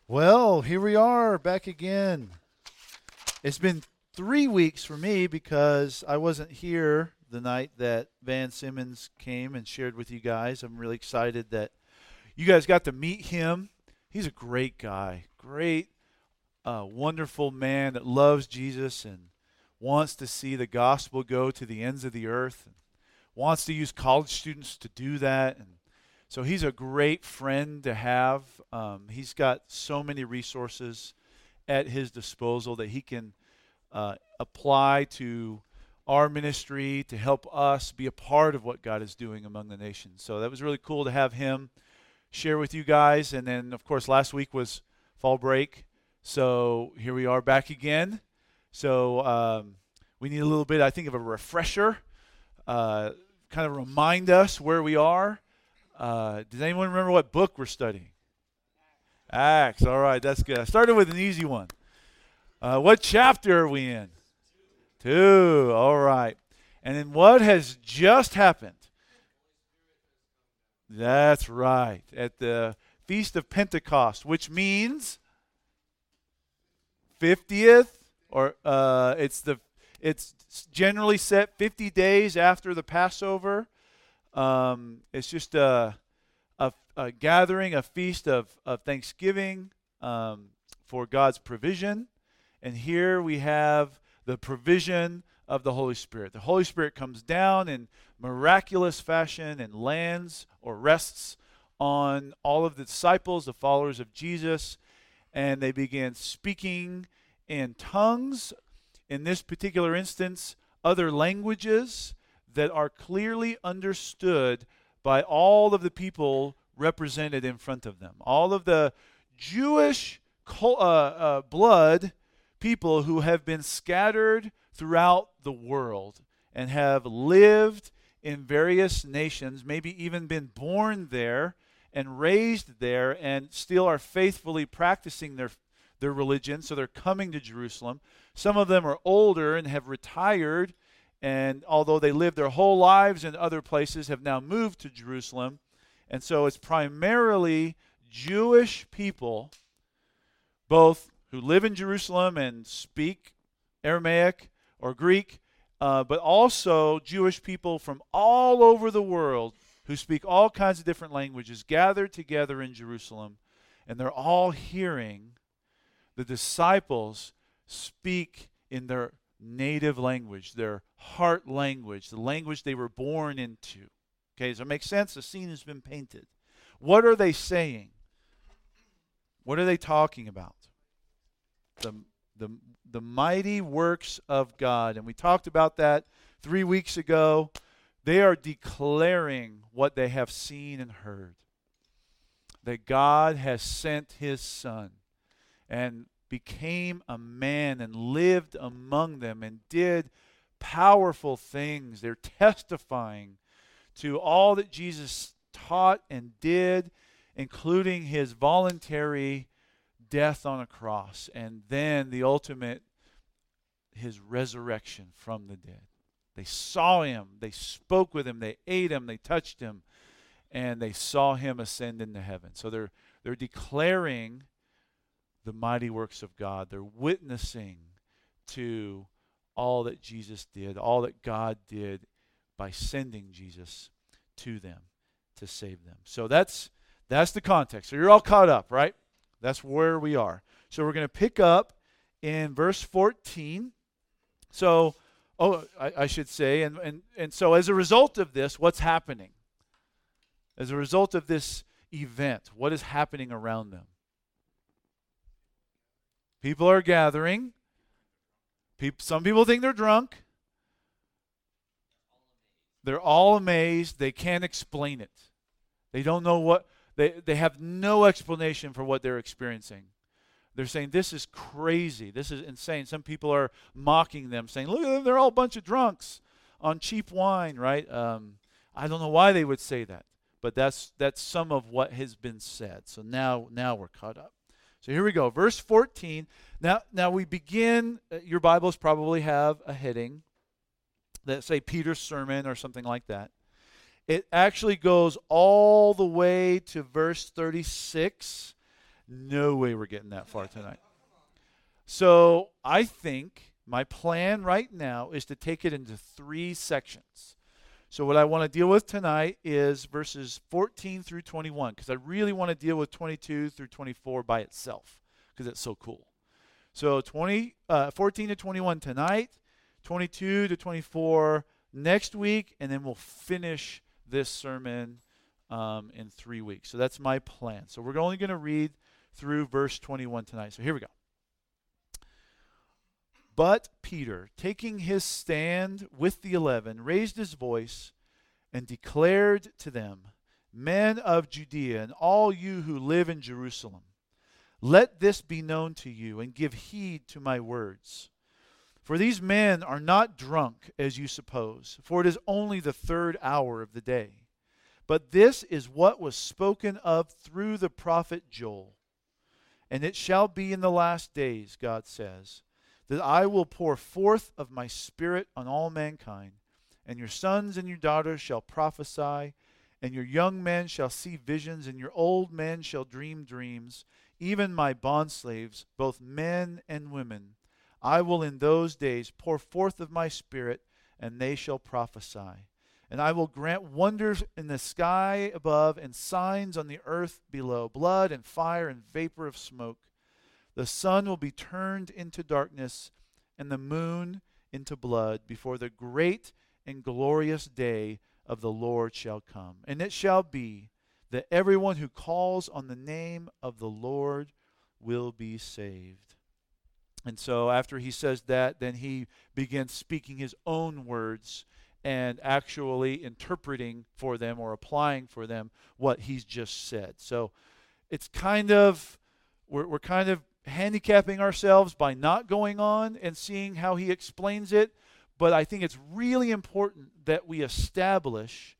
Well, here we are back again. It's been 3 weeks for me because I wasn't here the night that Van Simmons came and shared with you guys. I'm really excited that you guys got to meet him. He's a great guy, great, wonderful man that loves Jesus and wants to see the gospel go to the ends of the earth and wants to use college students to do that. And so he's a great friend to have. He's got so many resources at his disposal that he can apply to our ministry to help us be a part of what God is doing among the nations. So that was really cool to have him share with you guys. And then, of course, last week was fall break. So here we are back again. So we need a little bit, I think, of a refresher, kind of remind us where we are. Does anyone remember what book we're studying? Acts. All right, that's good. I started with an easy one. What chapter are we in? 2. All right. And then what has just happened? That's right. At the Feast of Pentecost, which means 50th, or it's generally set 50 days after the Passover. It's just a gathering, a feast of thanksgiving for God's provision. And here we have the provision of the Holy Spirit. The Holy Spirit comes down in miraculous fashion and lands or rests on all of the disciples, the followers of Jesus, and they begin speaking in tongues. In this particular instance, other languages that are clearly understood by all of the people represented in front of them. All of the Jewish blood people who have been scattered throughout the world and have lived in various nations, maybe even been born there and raised there and still are faithfully practicing their religion. So they're coming to Jerusalem. Some of them are older and have retired, and although they lived their whole lives in other places, have now moved to Jerusalem. And so it's primarily Jewish people, both who live in Jerusalem and speak Aramaic or Greek, but also Jewish people from all over the world who speak all kinds of different languages gathered together in Jerusalem, and they're all hearing the disciples speak in their native language, their heart language, the language they were born into. Okay, does that make sense? The scene has been painted. What are they saying? What are they talking about? The mighty works of God. And we talked about that 3 weeks ago. They are declaring what they have seen and heard. That God has sent his Son and became a man and lived among them and did powerful things. They're testifying to all that Jesus taught and did, including his voluntary death on a cross, and then the ultimate, his resurrection from the dead. They saw him, they spoke with him, they ate him, they touched him, and they saw him ascend into heaven. So they're declaring the mighty works of God. They're witnessing to all that Jesus did, all that God did by sending Jesus to them to save them. So that's the context. So you're all caught up, right? That's where we are. So we're going to pick up in verse 14. So, I should say, and so as a result of this, what's happening? As a result of this event, what is happening around them? People are gathering. Some people think they're drunk. They're all amazed. They can't explain it. They don't know what, they have no explanation for what they're experiencing. They're saying, this is crazy. This is insane. Some people are mocking them, saying, look at them, they're all a bunch of drunks on cheap wine, right? I don't know why they would say that, but that's some of what has been said. So now we're caught up. So here we go, verse 14. Now we begin, your Bibles probably have a heading that say Peter's sermon or something like that. It actually goes all the way to verse 36. No way we're getting that far tonight. So I think my plan right now is to take it into 3 sections. So what I want to deal with tonight is verses 14 through 21, because I really want to deal with 22 through 24 by itself, because it's so cool. So 14 to 21 tonight, 22 to 24 next week, and then we'll finish this sermon in 3 weeks. So that's my plan. So we're only going to read through verse 21 tonight. So here we go. But Peter, taking his stand with the 11, raised his voice and declared to them, Men of Judea, and all you who live in Jerusalem, let this be known to you, and give heed to my words. For these men are not drunk, as you suppose, for it is only the 3rd hour of the day. But this is what was spoken of through the prophet Joel. And it shall be in the last days, God says, that I will pour forth of my Spirit on all mankind, and your sons and your daughters shall prophesy, and your young men shall see visions, and your old men shall dream dreams, even my bondslaves, both men and women. I will in those days pour forth of my Spirit, and they shall prophesy. And I will grant wonders in the sky above, and signs on the earth below, blood and fire and vapor of smoke. The sun will be turned into darkness, and the moon into blood, before the great and glorious day of the Lord shall come. And it shall be that everyone who calls on the name of the Lord will be saved. And so after he says that, then he begins speaking his own words and actually interpreting for them or applying for them what he's just said. So it's kind of, we're kind of handicapping ourselves by not going on and seeing how he explains it, but I think it's really important that we establish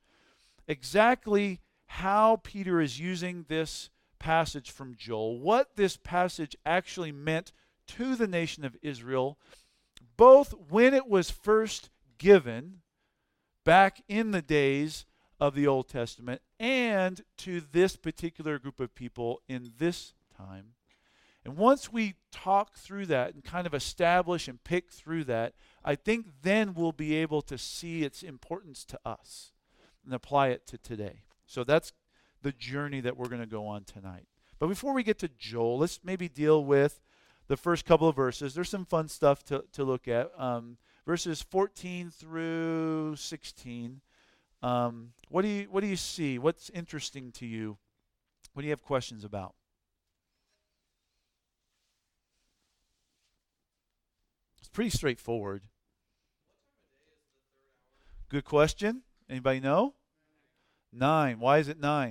exactly how Peter is using this passage from Joel, what this passage actually meant to the nation of Israel, both when it was first given back in the days of the Old Testament and to this particular group of people in this time. And once we talk through that and kind of establish and pick through that, I think then we'll be able to see its importance to us and apply it to today. So that's the journey that we're going to go on tonight. But before we get to Joel, let's maybe deal with the first couple of verses. There's some fun stuff to look at. Verses 14 through 16. What do you see? What's interesting to you? What do you have questions about? It's pretty straightforward. Good question. Anybody know? 9. Why is it 9?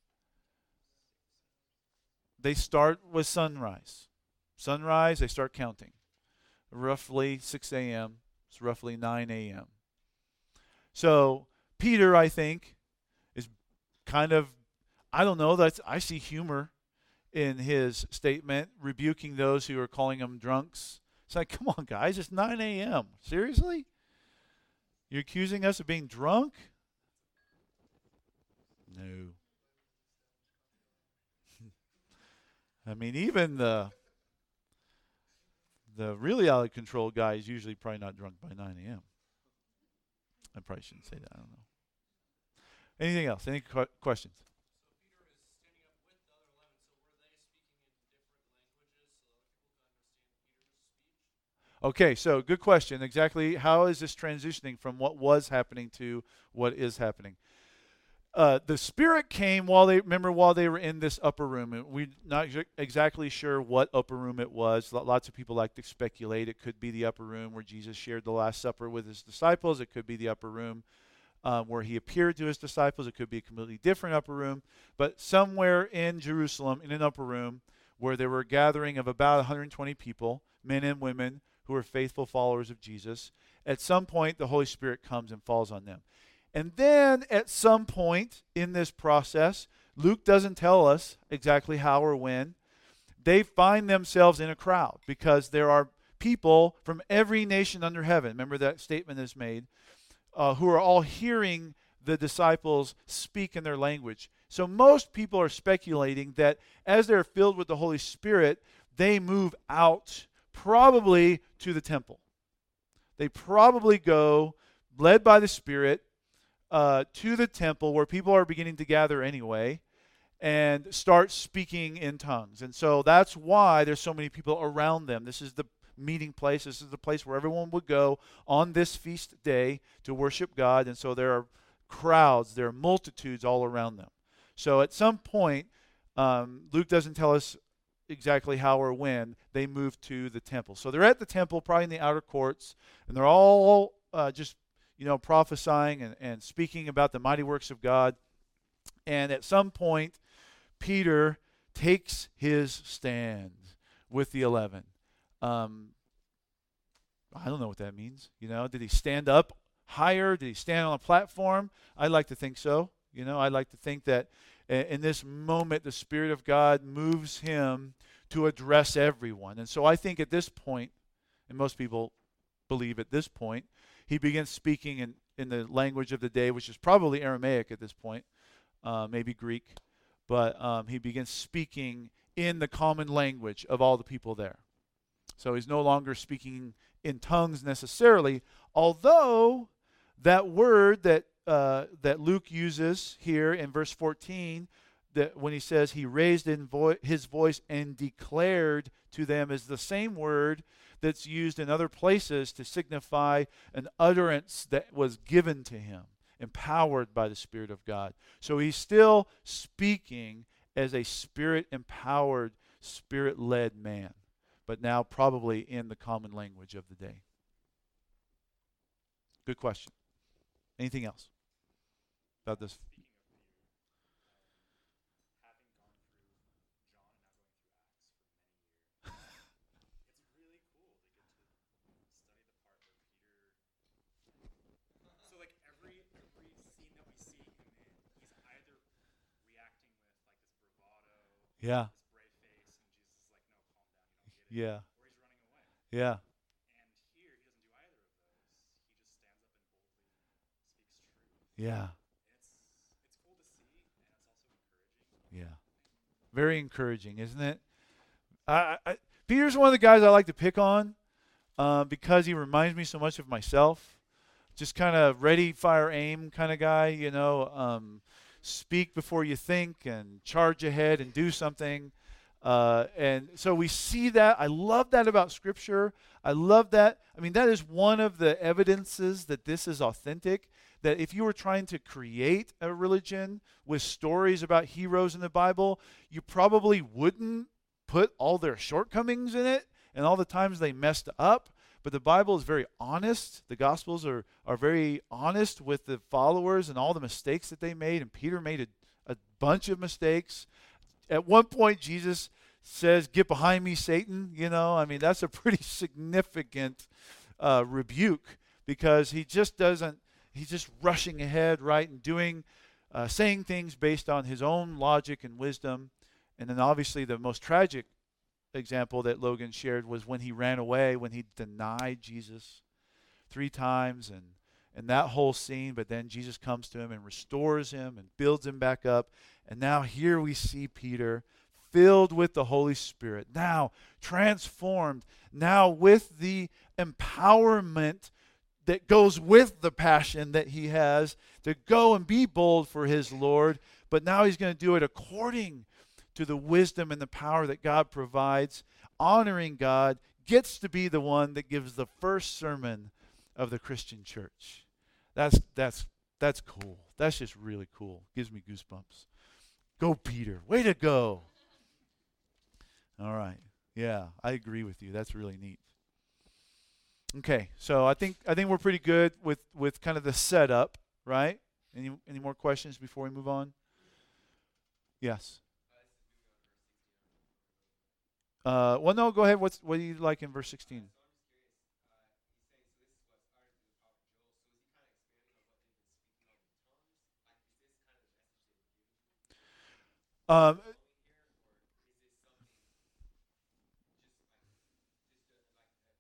They start with sunrise. Sunrise, they start counting. Roughly 6 a.m. It's roughly 9 a.m. So Peter, I think, is kind of, I don't know, I see humor in his statement, rebuking those who are calling him drunks. It's like, come on, guys, it's 9 a.m. Seriously? You're accusing us of being drunk? No. I mean, even the really out of control guy is usually probably not drunk by 9 a.m. I probably shouldn't say that. I don't know. Anything else? Any questions? Okay, so good question. Exactly how is this transitioning from what was happening to what is happening? The Spirit came while they were in this upper room. We're not exactly sure what upper room it was. Lots of people like to speculate. It could be the upper room where Jesus shared the Last Supper with his disciples. It could be the upper room where he appeared to his disciples. It could be a completely different upper room. But somewhere in Jerusalem, in an upper room, where there were a gathering of about 120 people, men and women, who are faithful followers of Jesus, at some point the Holy Spirit comes and falls on them. And then at some point in this process, Luke doesn't tell us exactly how or when, they find themselves in a crowd because there are people from every nation under heaven. Remember that statement is made, who are all hearing the disciples speak in their language. So most people are speculating that as they're filled with the Holy Spirit, they move out probably to the temple. They probably go, led by the Spirit, to the temple where people are beginning to gather anyway and start speaking in tongues. And so that's why there's so many people around them. This is the meeting place. This is the place where everyone would go on this feast day to worship God. And so there are crowds, there are multitudes all around them. So at some point, Luke doesn't tell us exactly how or when they moved to the temple. So they're at the temple, probably in the outer courts, and they're all just prophesying and speaking about the mighty works of God. And at some point, Peter takes his stand with the 11. I don't know what that means. Did he stand up higher? Did he stand on a platform? I'd like to think so. I'd like to think that in this moment, the Spirit of God moves him to address everyone. And so I think at this point, and most people believe at this point, he begins speaking in the language of the day, which is probably Aramaic at this point, maybe Greek. But he begins speaking in the common language of all the people there. So he's no longer speaking in tongues necessarily, although that word that Luke uses here in verse 14, that when he says he raised his voice and declared to them, is the same word that's used in other places to signify an utterance that was given to him, empowered by the Spirit of God. So he's still speaking as a Spirit-empowered, Spirit-led man, but now probably in the common language of the day. Good question. Anything else about this? Yeah. Yeah. Yeah. Yeah. Yeah. Very encouraging, isn't it? Peter's one of the guys I like to pick on because he reminds me so much of myself. Just kind of ready, fire, aim kind of guy, speak before you think and charge ahead and do something. And so we see that. I love that about Scripture. I love that. I mean, that is one of the evidences that this is authentic. That if you were trying to create a religion with stories about heroes in the Bible, you probably wouldn't put all their shortcomings in it and all the times they messed up. But the Bible is very honest. The Gospels are very honest with the followers and all the mistakes that they made. And Peter made a bunch of mistakes. At one point, Jesus says, "Get behind me, Satan." That's a pretty significant rebuke because he's just rushing ahead, right, and doing, saying things based on his own logic and wisdom. And then obviously the most tragic example that Logan shared was when he ran away, when he denied Jesus 3 times and that whole scene. But then Jesus comes to him and restores him and builds him back up. And now here we see Peter filled with the Holy Spirit, now transformed, now with the empowerment that goes with the passion that he has to go and be bold for his Lord. But now he's going to do it according to the wisdom and the power that God provides. Honoring God, gets to be the one that gives the first sermon of the Christian church. That's cool. That's just really cool. Gives me goosebumps. Go, Peter. Way to go. All right. Yeah, I agree with you. That's really neat. Okay, so I think we're pretty good with kind of the setup, right? Any more questions before we move on? Yes. Well, no, go ahead. What do you like in verse 16? Um,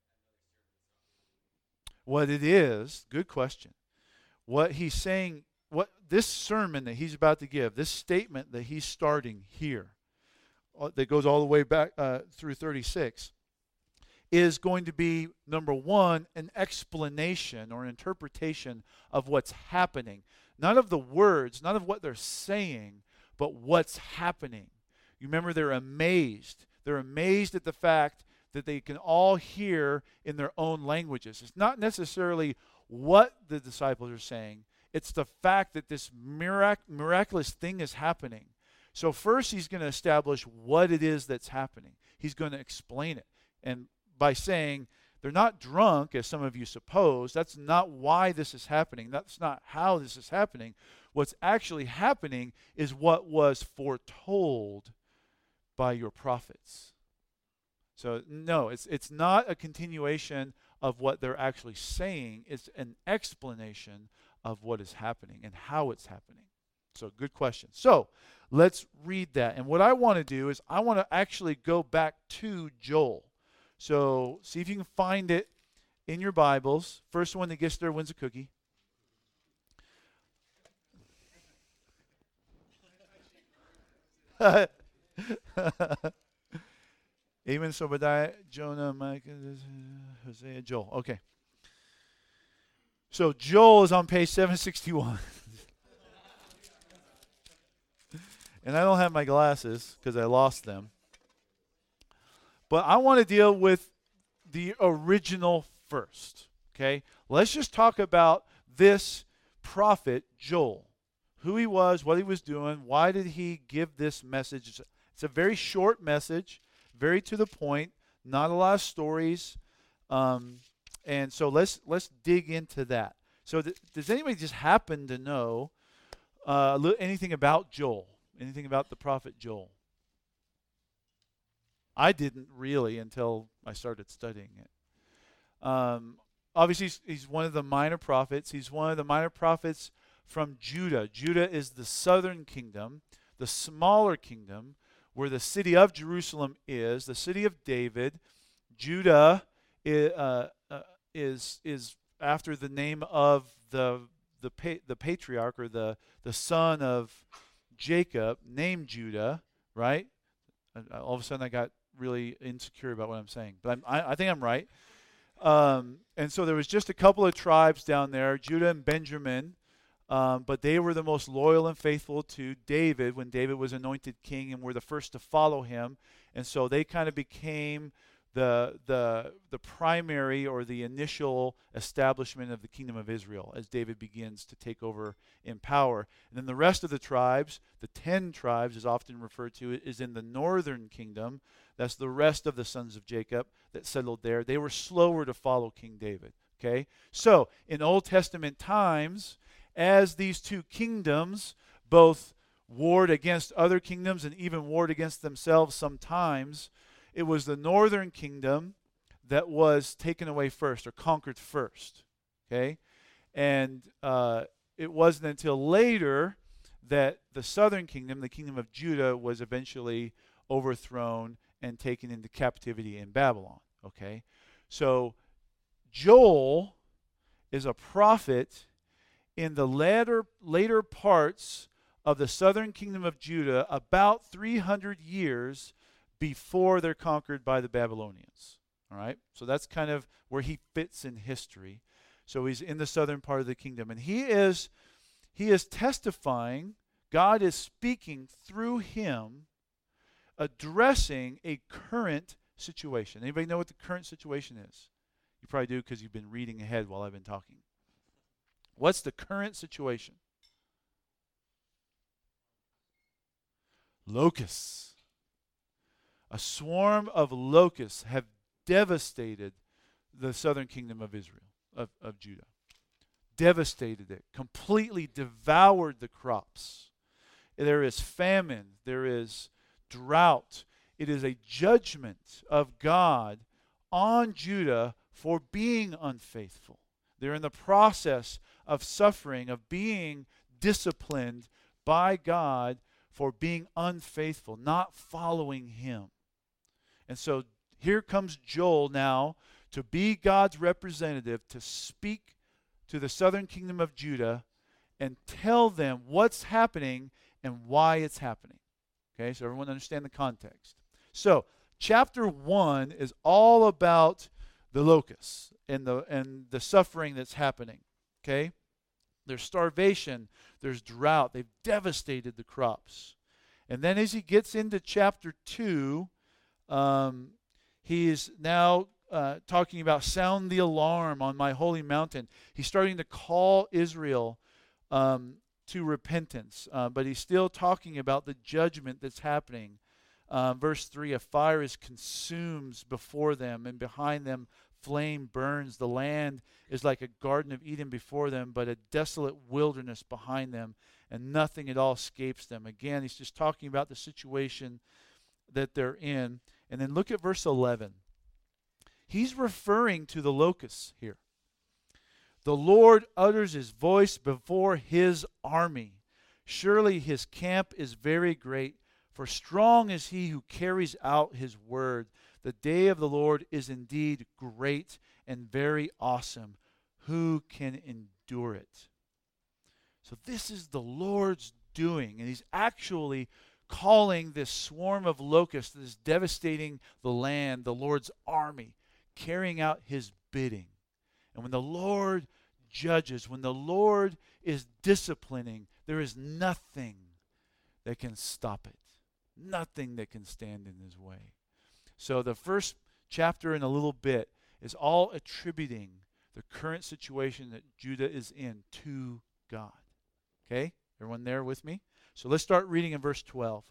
what it is, good question. What he's saying, what this sermon that he's about to give, this statement that he's starting here, that goes all the way back through 36, is going to be, number one, an explanation or an interpretation of what's happening. Not of the words, not of what they're saying, but what's happening. You remember they're amazed. They're amazed at the fact that they can all hear in their own languages. It's not necessarily what the disciples are saying. It's the fact that this miraculous thing is happening. So first he's going to establish what it is that's happening. He's going to explain it. And by saying they're not drunk, as some of you suppose, that's not why this is happening. That's not how this is happening. What's actually happening is what was foretold by your prophets. So no, it's not a continuation of what they're actually saying. It's an explanation of what is happening and how it's happening. So good question. So let's read that. And what I want to do is I want to actually go back to Joel. So see if you can find it in your Bibles. First one that gets there wins a cookie. Amos, Obadiah, Jonah, Micah, Hosea, Joel. Okay. So Joel is on page 761. And I don't have my glasses because I lost them. But I want to deal with the original first. Okay? Let's just talk about this prophet, Joel. Who he was, what he was doing, why did he give this message. It's a very short message, very to the point, not a lot of stories. And so let's dig into that. So does anybody just happen to know anything about Joel? Anything about the prophet Joel? I didn't really until I started studying it. Obviously, he's one of the minor prophets. He's one of the minor prophets from Judah. Judah is the southern kingdom, the smaller kingdom, where the city of Jerusalem is, the city of David. Judah is after the name of the patriarch or the son of Jacob, named Judah, right? All of a sudden I got really insecure about what I'm saying, but I think I'm right. And so there was just a couple of tribes down there, Judah and Benjamin, but they were the most loyal and faithful to David when David was anointed king and were the first to follow him. And so they kind of became the primary or the initial establishment of the kingdom of Israel as David begins to take over in power. And then the rest of the tribes, the 10 tribes is often referred to, is in the northern kingdom. That's the rest of the sons of Jacob that settled there. They were slower to follow King David. Okay? So in Old Testament times, as these two kingdoms both warred against other kingdoms and even warred against themselves sometimes, it was the northern kingdom that was taken away first or conquered first. Okay? And it wasn't until later that the southern kingdom, the kingdom of Judah, was eventually overthrown and taken into captivity in Babylon. Okay? So Joel is a prophet in the later parts of the southern kingdom of Judah, about 300 years before they're conquered by the Babylonians. All right? So that's kind of where he fits in history. So he's in the southern part of the kingdom. And he is testifying, God is speaking through him, addressing a current situation. Anybody know what the current situation is? You probably do because you've been reading ahead while I've been talking. What's the current situation? Locusts. A swarm of locusts have devastated the southern kingdom of Israel, of Judah. Devastated it, completely devoured the crops. There is famine, there is drought. It is a judgment of God on Judah for being unfaithful. They're in the process of suffering, of being disciplined by God for being unfaithful, not following him. And so here comes Joel now to be God's representative, to speak to the southern kingdom of Judah and tell them what's happening and why it's happening. Okay, so everyone understand the context. So, chapter 1 is all about the locusts and the suffering that's happening. Okay? There's starvation, there's drought. They've devastated the crops. And then as he gets into chapter 2, he is now talking about sound the alarm on my holy mountain. He's starting to call Israel to repentance, but he's still talking about the judgment that's happening. Verse 3, a fire is consumed before them, and behind them flame burns. The land is like a garden of Eden before them, but a desolate wilderness behind them, and nothing at all escapes them. Again, he's just talking about the situation that they're in. And then look at verse 11. He's referring to the locusts here. The Lord utters his voice before his army. Surely his camp is very great, for strong is he who carries out his word. The day of the Lord is indeed great and very awesome. Who can endure it? So this is the Lord's doing, and he's actually calling this swarm of locusts that is devastating the land, the Lord's army, carrying out his bidding. And when the Lord judges, when the Lord is disciplining, there is nothing that can stop it. Nothing that can stand in his way. So the first chapter in a little bit is all attributing the current situation that Judah is in to God. Okay? Everyone there with me? So let's start reading in verse 12.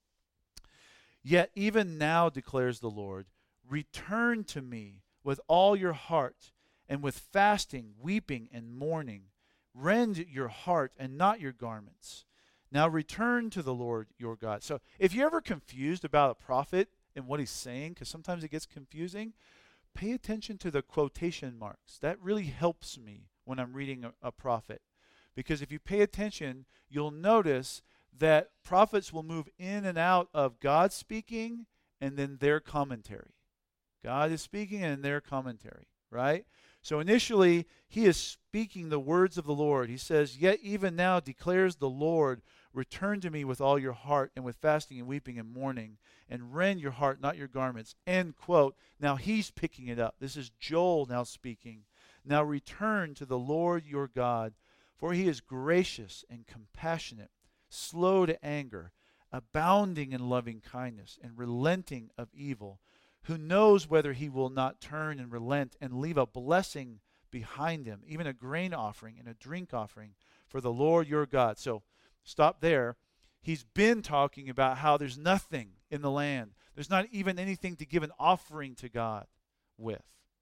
Yet even now, declares the Lord, return to me with all your heart, and with fasting, weeping, and mourning. Rend your heart and not your garments. Now return to the Lord your God. So if you're ever confused about a prophet and what he's saying, because sometimes it gets confusing, pay attention to the quotation marks. That really helps me when I'm reading a prophet. Because if you pay attention, you'll notice that prophets will move in and out of God speaking and then their commentary. God is speaking and their commentary, right? So initially, he is speaking the words of the Lord. He says, yet even now declares the Lord, return to me with all your heart, and with fasting and weeping and mourning, and rend your heart, not your garments. End quote. Now he's picking it up. This is Joel now speaking. Now return to the Lord your God, for he is gracious and compassionate, slow to anger, abounding in loving kindness, and relenting of evil, who knows whether he will not turn and relent and leave a blessing behind him, even a grain offering and a drink offering for the Lord your God. So stop there. He's been talking about how there's nothing in the land. There's not even anything to give an offering to God with.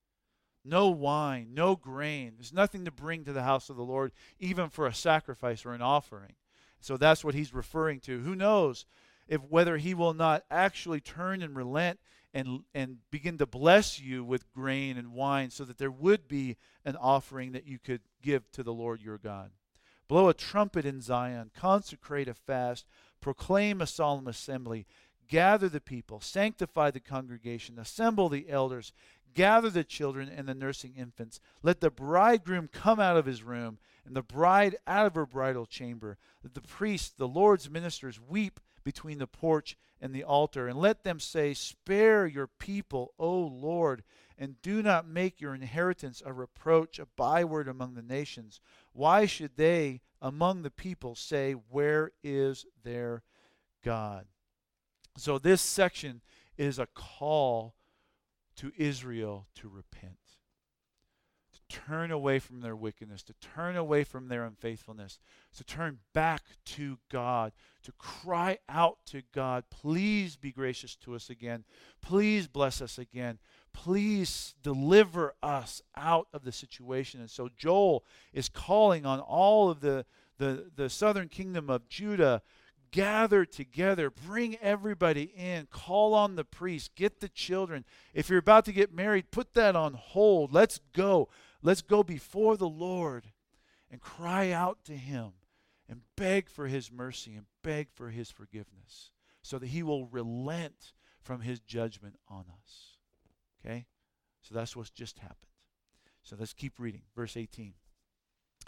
No wine, no grain. There's nothing to bring to the house of the Lord, even for a sacrifice or an offering. So that's what he's referring to. Who knows whether he will not actually turn and relent and begin to bless you with grain and wine, so that there would be an offering that you could give to the Lord your God. Blow a trumpet in Zion, consecrate a fast, proclaim a solemn assembly, gather the people, sanctify the congregation, assemble the elders, gather the children and the nursing infants. Let the bridegroom come out of his room, and the bride out of her bridal chamber. Let the priests, the Lord's ministers, weep between the porch and the altar, and let them say, spare your people, O Lord, and do not make your inheritance a reproach, a byword among the nations. Why should they among the people say, where is their God? So this section is a call to Israel to repent, to turn away from their wickedness, to turn away from their unfaithfulness, to turn back to God, to cry out to God, please be gracious to us again. Please bless us again. Please deliver us out of the situation. And so Joel is calling on all of the southern kingdom of Judah, gather together, bring everybody in, call on the priests, get the children. If you're about to get married, put that on hold. Let's go. Let's go before the Lord and cry out to him and beg for his mercy and beg for his forgiveness so that he will relent from his judgment on us. Okay? So that's what's just happened. So let's keep reading. Verse 18.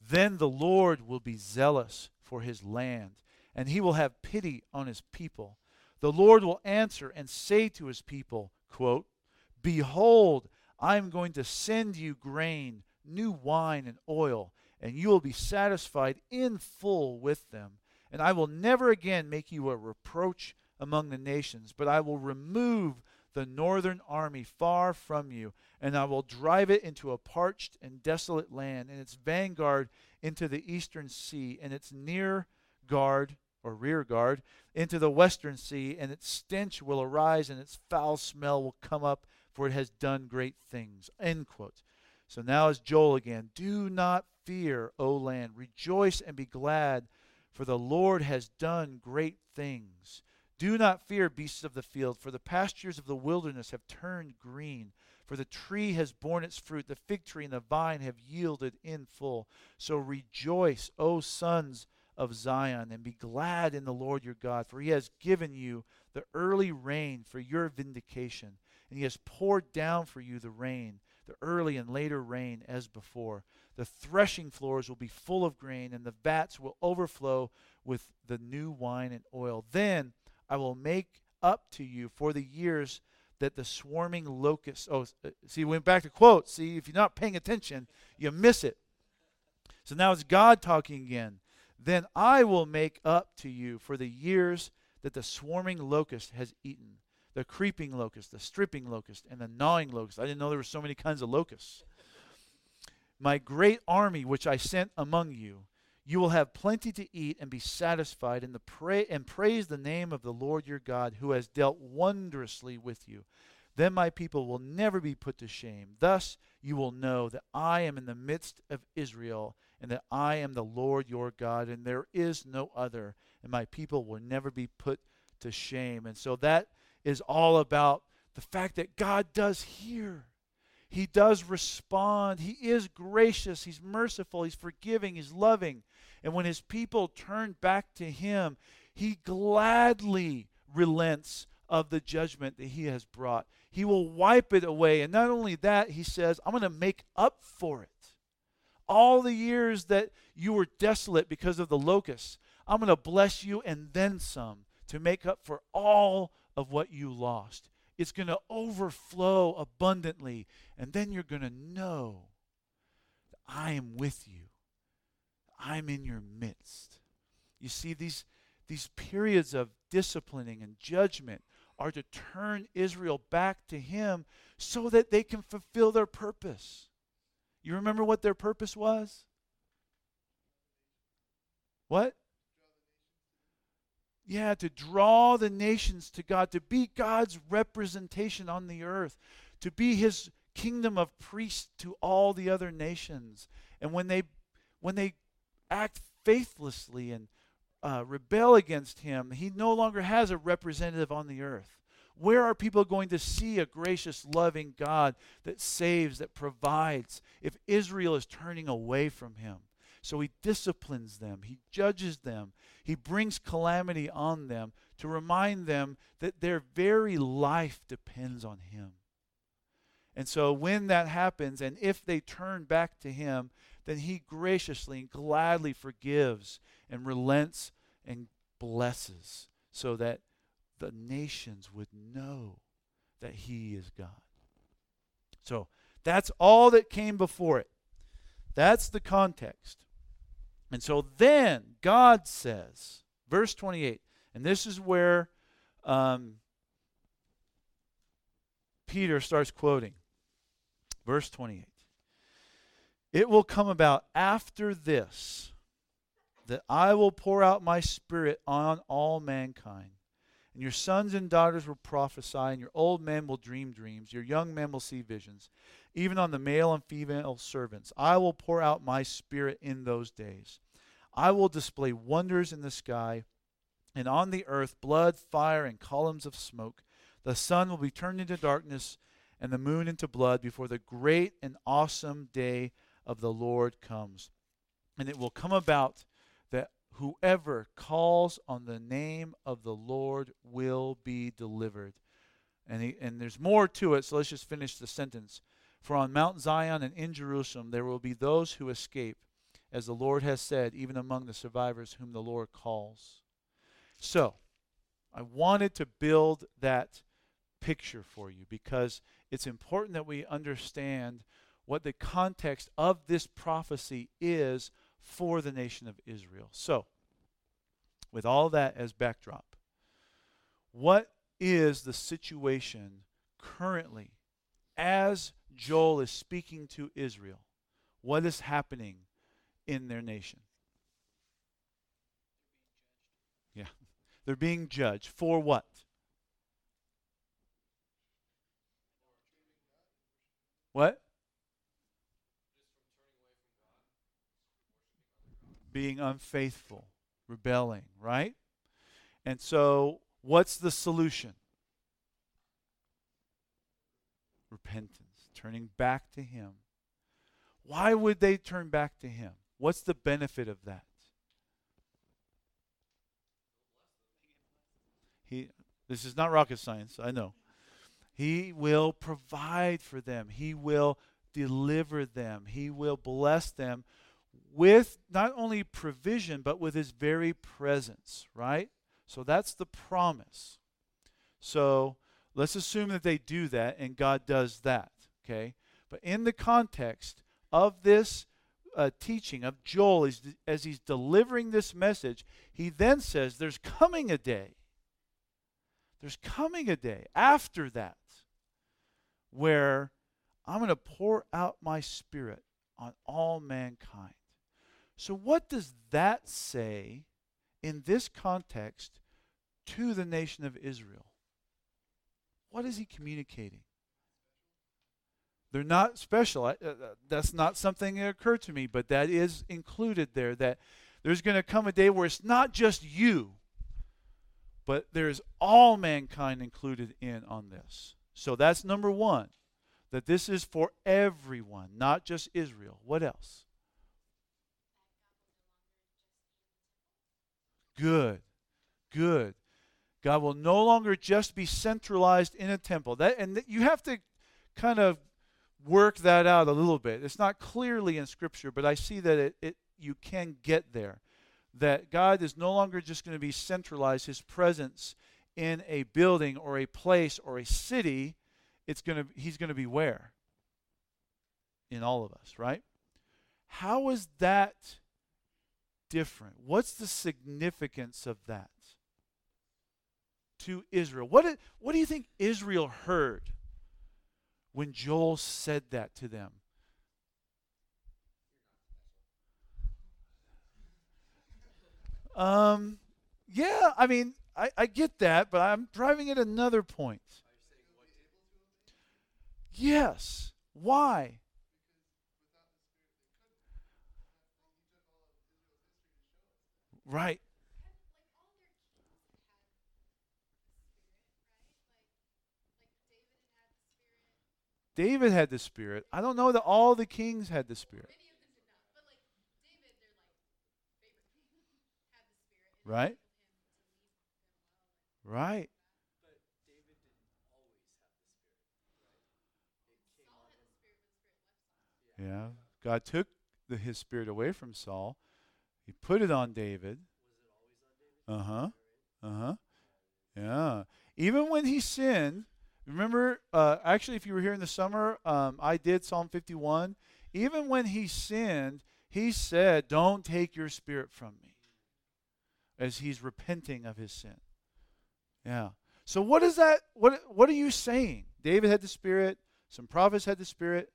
Then the Lord will be zealous for his land, and he will have pity on his people. The Lord will answer and say to his people, quote, Behold, I am going to send you grain, new wine, and oil, and you will be satisfied in full with them. And I will never again make you a reproach among the nations, but I will remove the northern army far from you, and I will drive it into a parched and desolate land, and its vanguard into the eastern sea, and its near guard or rear guard into the western sea, and its stench will arise, and its foul smell will come up, for it has done great things. End quote. So now is Joel again. Do not fear, O land. Rejoice and be glad, for the Lord has done great things. Do not fear, beasts of the field, for the pastures of the wilderness have turned green. For the tree has borne its fruit, the fig tree and the vine have yielded in full. So rejoice, O sons of Zion, and be glad in the Lord your God, for he has given you the early rain for your vindication, and he has poured down for you the rain, the early and later rain as before. The threshing floors will be full of grain, and the vats will overflow with the new wine and oil. Then I will make up to you for the years that the swarming locust. See, we went back to quotes. See, if you're not paying attention, you miss it. So now it's God talking again. Then I will make up to you for the years that the swarming locust has eaten, the creeping locust, the stripping locust, and the gnawing locust. I didn't know there were so many kinds of locusts. My great army which I sent among you. You will have plenty to eat and be satisfied, and praise the name of the Lord your God, who has dealt wondrously with you. Then my people will never be put to shame. Thus you will know that I am in the midst of Israel, and that I am the Lord your God, and there is no other, and my people will never be put to shame. And so that is all about the fact that God does hear. He does respond. He is gracious. He's merciful. He's forgiving. He's loving. And when his people turn back to him, he gladly relents of the judgment that he has brought. He will wipe it away. And not only that, he says, I'm going to make up for it. All the years that you were desolate because of the locusts, I'm going to bless you and then some to make up for all of what you lost. It's going to overflow abundantly, and then you're going to know that I am with you. I'm in your midst. You see, these periods of disciplining and judgment are to turn Israel back to him so that they can fulfill their purpose. You remember what their purpose was? What? Yeah, to draw the nations to God, to be God's representation on the earth, to be his kingdom of priests to all the other nations. And when they act faithlessly and rebel against him, he no longer has a representative on the earth. Where are people going to see a gracious, loving God that saves, that provides, if Israel is turning away from him? So he disciplines them. He judges them. He brings calamity on them to remind them that their very life depends on him. And so when that happens, and if they turn back to him, then he graciously and gladly forgives and relents and blesses so that the nations would know that he is God. So that's all that came before it. That's the context. And so then God says, verse 28, and this is where Peter starts quoting. Verse 28. It will come about after this that I will pour out my spirit on all mankind. And your sons and daughters will prophesy, and your old men will dream dreams. Your young men will see visions. Even on the male and female servants, I will pour out my spirit in those days. I will display wonders in the sky, and on the earth blood, fire, and columns of smoke. The sun will be turned into darkness, and the moon into blood, before the great and awesome day of the Lord comes. And it will come about that whoever calls on the name of the Lord will be delivered. And there's more to it, so let's just finish the sentence. For on Mount Zion and in Jerusalem there will be those who escape, as the Lord has said, even among the survivors whom the Lord calls. So, I wanted to build that picture for you because it's important that we understand what the context of this prophecy is for the nation of Israel. So, with all that as backdrop, what is the situation currently as Joel is speaking to Israel? What is happening in their nation? Yeah. They're being judged. For what? What? Being unfaithful, rebelling, right? And so, what's the solution? Repentance, turning back to Him. Why would they turn back to Him? What's the benefit of that? This is not rocket science, I know. He will provide for them. He will deliver them. He will bless them with not only provision, but with His very presence, right? So that's the promise. So let's assume that they do that and God does that, okay? But in the context of this teaching of Joel, as he's delivering this message, he then says there's coming a day. There's coming a day after that where I'm going to pour out my Spirit on all mankind. So what does that say in this context to the nation of Israel? What is he communicating? They're not special. That's not something that occurred to me, but that is included there, that there's going to come a day where it's not just you, but there's all mankind included in on this. So that's number one, that this is for everyone, not just Israel. What else? Good. Good. God will no longer just be centralized in a temple. You have to kind of work that out a little bit. It's not clearly in Scripture, but I see that you can get there. That God is no longer just going to be centralized, His presence in a building or a place or a city. He's going to be where? In all of us, right? How is that different? What's the significance of that to Israel? What do you think Israel heard when Joel said that to them? Yeah, I mean, I get that, but I'm driving at another point. Yes. Why? Right. David had the Spirit. I don't know that all the kings had the Spirit. Right? Right. Yeah. God took His Spirit away from Saul. He put it on David. Uh-huh. Uh-huh. Yeah. Even when he sinned, remember, actually, if you were here in the summer, I did Psalm 51. Even when he sinned, he said, "Don't take your Spirit from me," as he's repenting of his sin. Yeah. So what is that? What are you saying? David had the Spirit. Some prophets had the Spirit.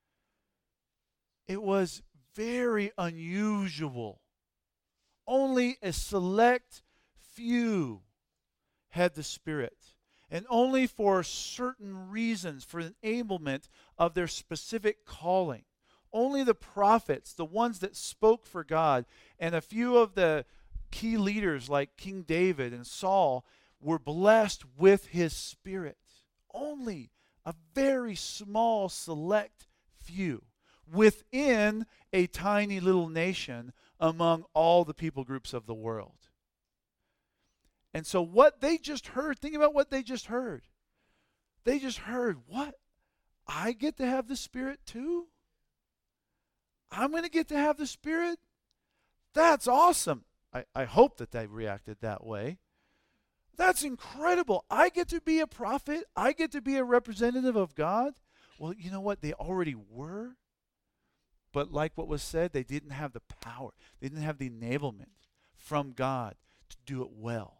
It was very unusual. Only a select few had the Spirit. And only for certain reasons, for enablement of their specific calling. Only the prophets, the ones that spoke for God, and a few of the key leaders like King David and Saul were blessed with His Spirit. Only a very small, select few within a tiny little nation among all the people groups of the world. And so what they just heard, think about what they just heard. They just heard, what? I get to have the Spirit too? I'm going to get to have the Spirit? That's awesome. I hope that they reacted that way. That's incredible. I get to be a prophet. I get to be a representative of God. Well, you know what? They already were. But like what was said, they didn't have the power. They didn't have the enablement from God to do it well.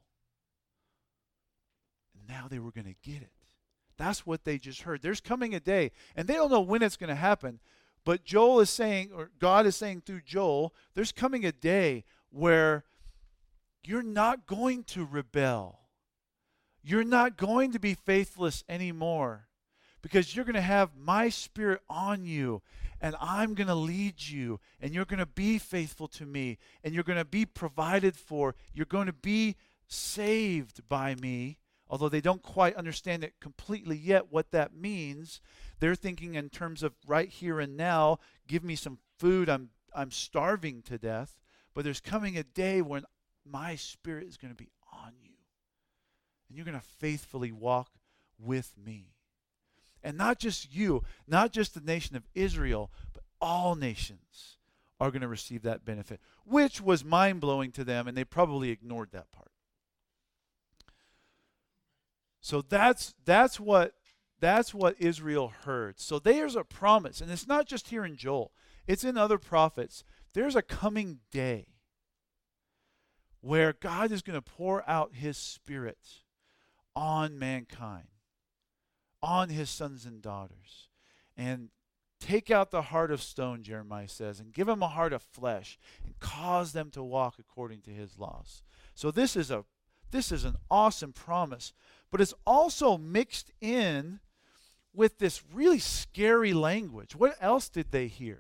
And now they were going to get it. That's what they just heard. There's coming a day, and they don't know when it's going to happen, but Joel is saying, or God is saying through Joel, there's coming a day where you're not going to rebel. You're not going to be faithless anymore, because you're going to have my Spirit on you, and I'm going to lead you, and you're going to be faithful to me, and you're going to be provided for. You're going to be saved by me. Although they don't quite understand it completely yet what that means, they're thinking in terms of right here and now, give me some food, I'm starving to death. But there's coming a day when my Spirit is going to be on you. And you're going to faithfully walk with me. And not just you, not just the nation of Israel, but all nations are going to receive that benefit, which was mind-blowing to them, and they probably ignored that part. So that's what Israel heard. So there's a promise, and it's not just here in Joel. It's in other prophets. There's a coming day where God is going to pour out his Spirit on mankind, on his sons and daughters, and take out the heart of stone, Jeremiah says, and give them a heart of flesh, and cause them to walk according to his laws. So this is an awesome promise. But it's also mixed in with this really scary language. What else did they hear?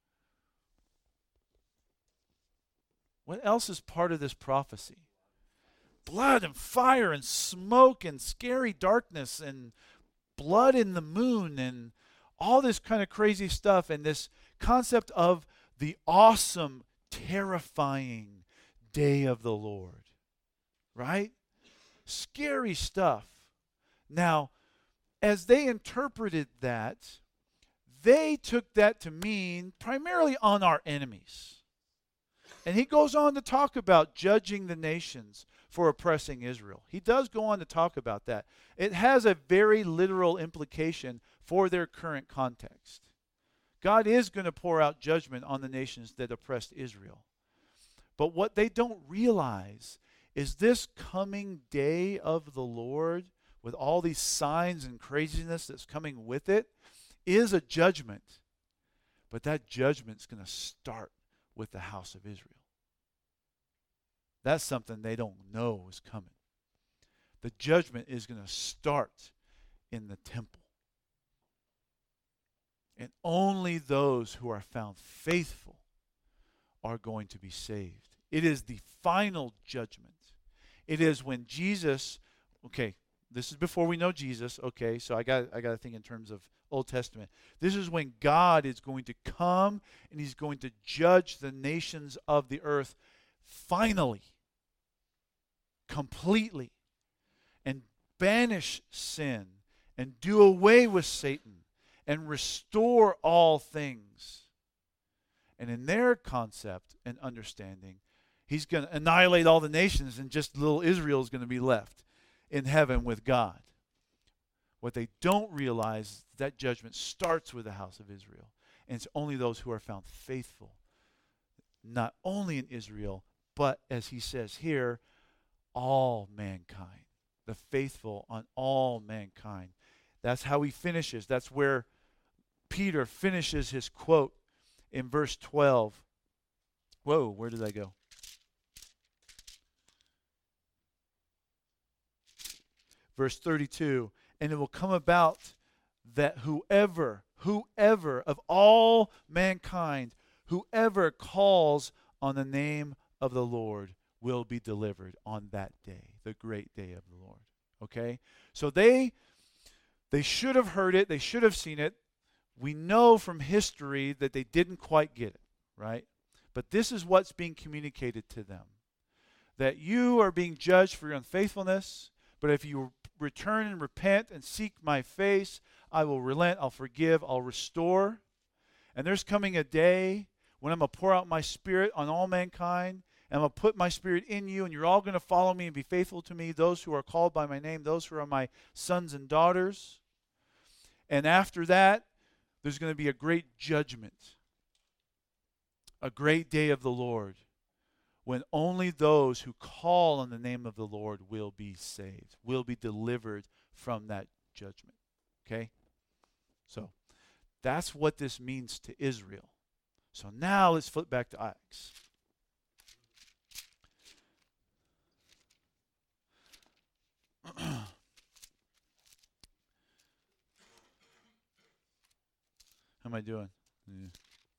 What else is part of this prophecy? Blood and fire and smoke and scary darkness and blood in the moon and all this kind of crazy stuff, and this concept of the awesome, terrifying day of the Lord. Right? Scary stuff. Now, as they interpreted that, they took that to mean primarily on our enemies. And he goes on to talk about judging the nations for oppressing Israel. He does go on to talk about that. It has a very literal implication for their current context. God is going to pour out judgment on the nations that oppressed Israel. But what they don't realize is this coming day of the Lord, with all these signs and craziness that's coming with it, is a judgment. But that judgment's going to start with the house of Israel. That's something they don't know is coming. The judgment is going to start in the temple. And only those who are found faithful are going to be saved. It is the final judgment. It is when Jesus, okay, this is before we know Jesus, okay, so I got to think in terms of Old Testament. This is when God is going to come and he's going to judge the nations of the earth finally, completely, and banish sin and do away with Satan and restore all things. And in their concept and understanding, he's going to annihilate all the nations, and just little Israel is going to be left in heaven with God. What they don't realize is that judgment starts with the house of Israel. And it's only those who are found faithful, not only in Israel, but as he says here, all mankind. The faithful on all mankind. That's how he finishes. That's where Peter finishes his quote in verse 12. Whoa, where did I go? Verse 32, and it will come about that whoever of all mankind, whoever calls on the name of the Lord will be delivered on that day, the great day of the Lord. Okay? So they should have heard it. They should have seen it. We know from history that they didn't quite get it, right? But this is what's being communicated to them. That you are being judged for your unfaithfulness, but if you return and repent and seek my face, I will relent, I'll forgive, I'll restore. And there's coming a day when I'm going to pour out my Spirit on all mankind, and I'm going to put my Spirit in you, and you're all going to follow me and be faithful to me, those who are called by my name, those who are my sons and daughters. And after that, there's going to be a great judgment, a great day of the Lord, when only those who call on the name of the Lord will be saved, will be delivered from that judgment. Okay? So, that's what this means to Israel. So now let's flip back to Acts. How am I doing? Yeah.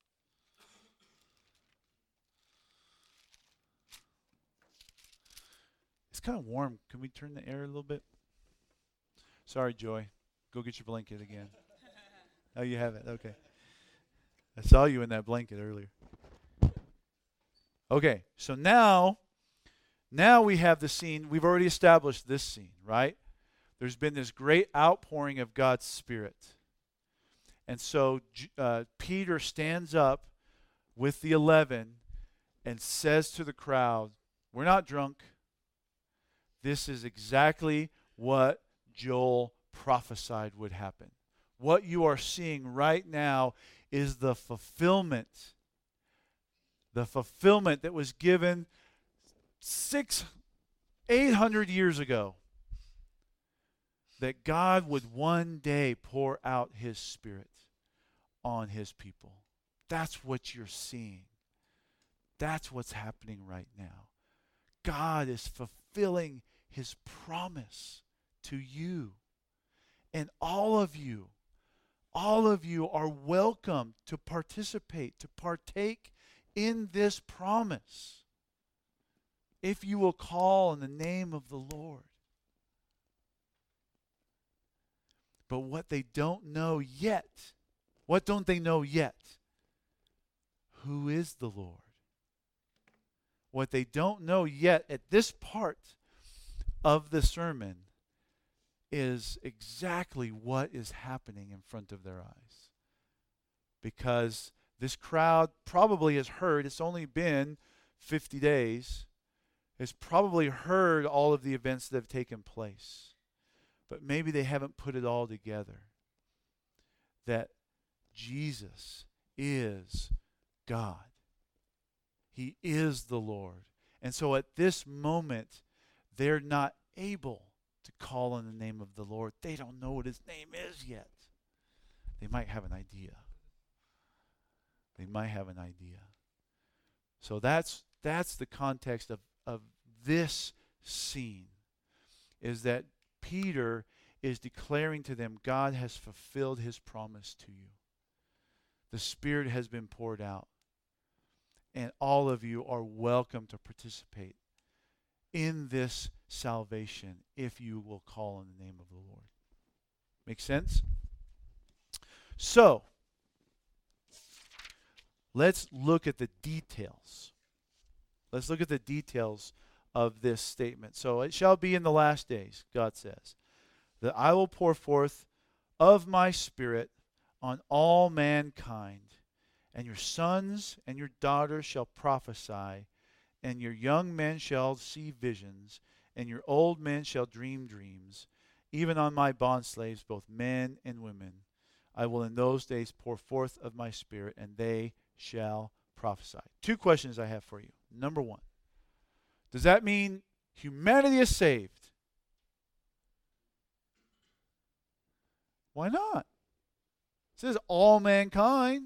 It's kind of warm. Can we turn the air a little bit? Sorry, Joy. Go get your blanket again. Oh, you have it. Okay. I saw you in that blanket earlier. Okay, so now we have the scene. We've already established this scene, right? There's been this great outpouring of God's Spirit. And so Peter stands up with the 11 and says to the crowd, we're not drunk. This is exactly what Joel prophesied would happen. What you are seeing right now is the fulfillment that was given 800 years ago, that God would one day pour out his Spirit on his people. That's what you're seeing. That's what's happening right now. God is fulfilling his promise to you. And all of you are welcome to participate, to partake in this promise, if you will call on the name of the Lord. But what they don't know yet, what don't they know yet? Who is the Lord? What they don't know yet at this part of the sermon is exactly what is happening in front of their eyes. Because this crowd probably has heard, it's only been 50 days, has probably heard all of the events that have taken place. But maybe they haven't put it all together. That Jesus is God. He is the Lord. And so at this moment, they're not able to call on the name of the Lord. They don't know what his name is yet. They might have an idea. They might have an idea. So that's the context of this scene, is that Peter is declaring to them, God has fulfilled his promise to you. The Spirit has been poured out. And all of you are welcome to participate in this salvation if you will call on the name of the Lord. Make sense? So, let's look at the details. Let's look at the details of this statement. So, it shall be in the last days, God says, that I will pour forth of my Spirit on all mankind, and your sons and your daughters shall prophesy, and your young men shall see visions, and your old men shall dream dreams. Even on my bondslaves, both men and women, I will in those days pour forth of my Spirit, and they shall prophesy. 2 questions I have for you. Number 1, does that mean humanity is saved? Why not? It says all mankind.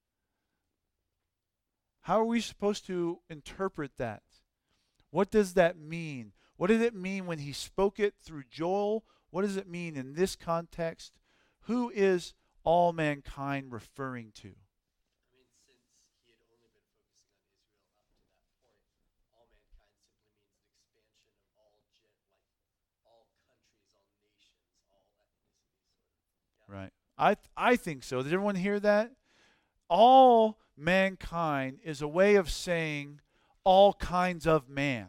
How are we supposed to interpret that? What does that mean? What did it mean when he spoke it through Joel? What does it mean in this context? Who is all mankind referring to? I mean, since he had only been focusing on Israel up to that point, all mankind simply means an expansion of all countries, all nations, all ethnicities, sort of. Yeah. Right. I think so. Did everyone hear that? All mankind is a way of saying all kinds of man.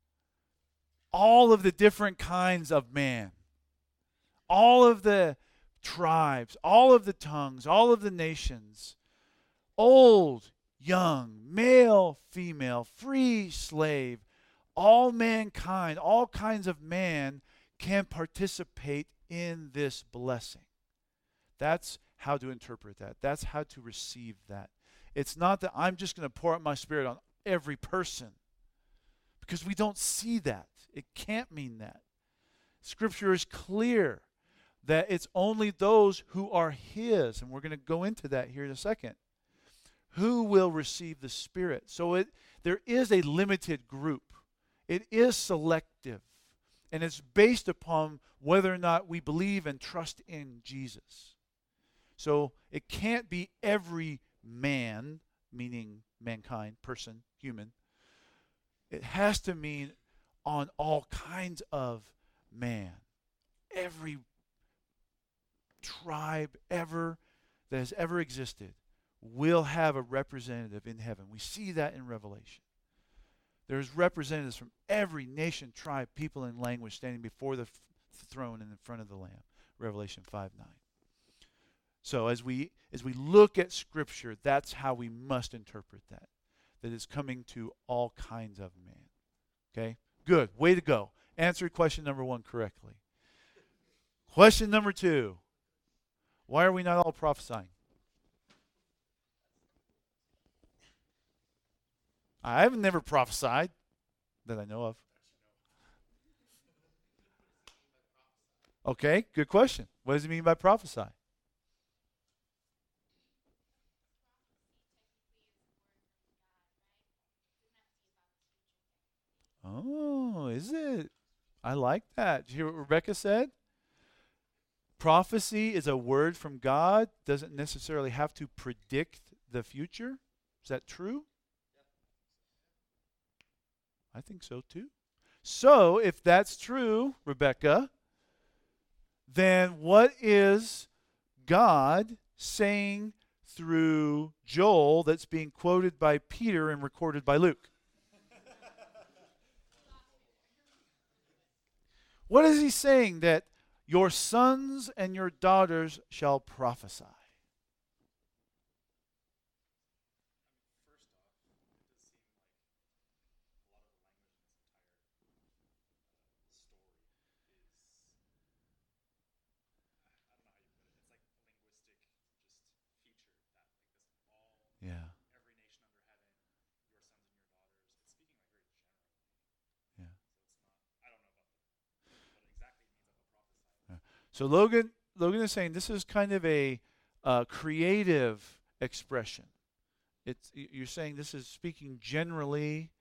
All of the different kinds of man. All of the tribes, all of the tongues, all of the nations, old, young, male, female, free, slave, all mankind, all kinds of man can participate in this blessing. That's how to interpret that. That's how to receive that. It's not that I'm just going to pour out my Spirit on every person, because we don't see that. It can't mean that. Scripture is clear that it's only those who are His, and we're going to go into that here in a second, who will receive the Spirit. So there is a limited group. It is selective, and it's based upon whether or not we believe and trust in Jesus. So it can't be every man, meaning mankind, person, human. It has to mean on all kinds of man. Every tribe ever that has ever existed will have a representative in heaven. We see that in Revelation. There's representatives from every nation, tribe, people, and language standing before the throne and in front of the Lamb. Revelation 5:9. So as we look at Scripture, that's how we must interpret that. That is coming to all kinds of man. Okay? Good. Way to go. Answered question number 1 correctly. Question number 2. Why are we not all prophesying? I have never prophesied that I know of. Okay, good question. What does it mean by prophesy? Oh, is it? I like that. Did you hear what Rebecca said? Prophecy is a word from God, doesn't necessarily have to predict the future. Is that true? I think so too. So, if that's true, Rebecca, then what is God saying through Joel that's being quoted by Peter and recorded by Luke? What is he saying? That your sons and your daughters shall prophesy. Yeah. Every nation under heaven, your sons and your daughters. It's speaking like very generally. Yeah. So it's not, I don't know about what exactly it means about prophesy. Yeah. So Logan is saying this is kind of a creative expression. You're saying this is speaking generally,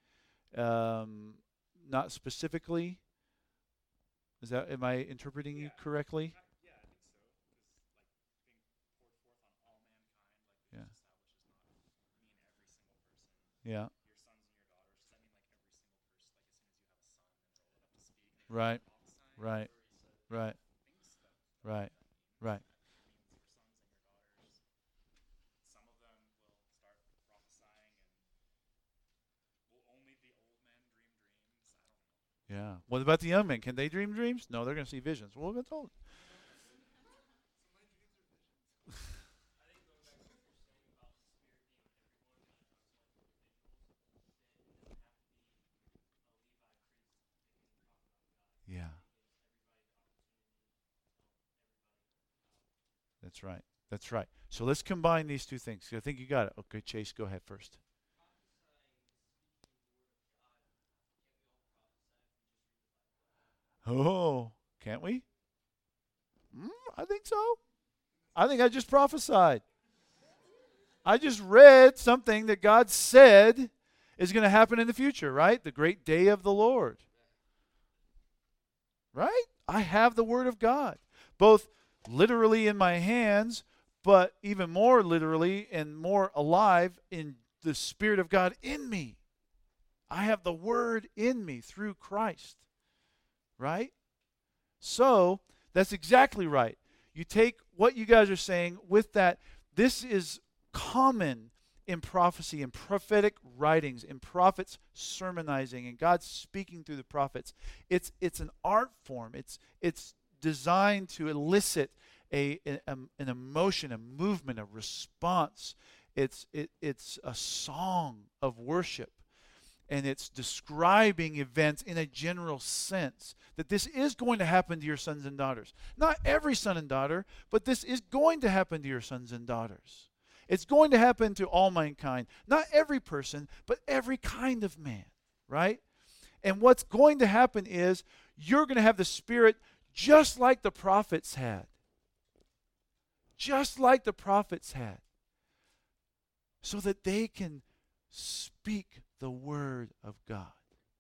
not specifically. Am I interpreting you correctly? Yeah, I think so. Because like being poured forth on all mankind, like we Yeah. just established, is not mean every single person. Yeah. Your sons and your daughters. Does that mean like every single person? Like as soon as you have a son and they're old enough to speak, and they're Right. prophesying? Right. Right. Things that Right. Right. means your sons and your daughters. Some of them will start prophesying, and will only the old men dream dreams? I don't know. Yeah. What about the young men? Can they dream dreams? No, they're going to see visions. Well, that's all. Yeah. That's right. That's right. So let's combine these two things. I think you got it. Okay, Chase, go ahead first. Oh, can't we? I think so. I think I just prophesied. I just read something that God said is going to happen in the future, right? The great day of the Lord. Right? I have the Word of God, both literally in my hands, but even more literally and more alive in the Spirit of God in me. I have the Word in me through Christ. Right? So, that's exactly right. You take what you guys are saying with that. This is common in prophecy, in prophetic writings, in prophets sermonizing, and God speaking through the prophets. It's an art form. It's designed to elicit an emotion, a movement, a response. It's a song of worship. And it's describing events in a general sense that this is going to happen to your sons and daughters. Not every son and daughter, but this is going to happen to your sons and daughters. It's going to happen to all mankind. Not every person, but every kind of man, right? And what's going to happen is you're going to have the Spirit just like the prophets had. Just like the prophets had. So that they can speak the Word of God.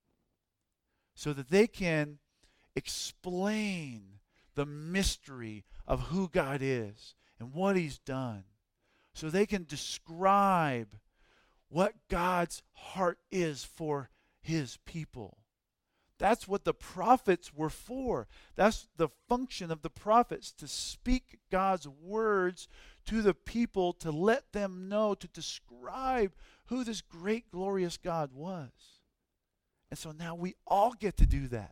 So that they can explain the mystery of who God is and what He's done. So they can describe what God's heart is for His people. That's what the prophets were for. That's the function of the prophets, to speak God's words to the people, to let them know, to describe who this great, glorious God was. And so now we all get to do that.